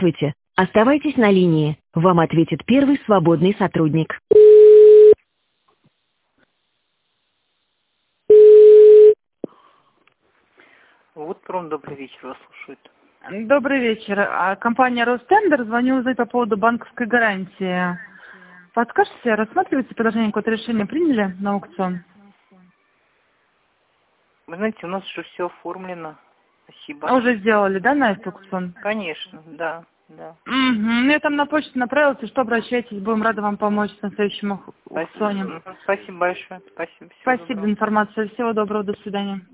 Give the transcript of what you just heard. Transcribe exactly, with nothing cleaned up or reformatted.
Здравствуйте. Оставайтесь на линии. Вам ответит первый свободный сотрудник. Вот пром, добрый вечер, вас слушает. Добрый вечер. А, Компания Ростендер. Звоню узнать по поводу банковской гарантии. Подскажите, рассматриваете предложение, какое-то решение приняли на аукцион? Вы знаете, у нас уже все оформлено. Спасибо. А уже сделали, да, на этот аукцион? Конечно, да, да. Угу. Я там на почту направилась, и что, обращайтесь, будем рады вам помочь на следующем ау- аукционе. Спасибо, Спасибо большое. Спасибо. Всего Спасибо доброго. за информацию. Всего доброго, до свидания.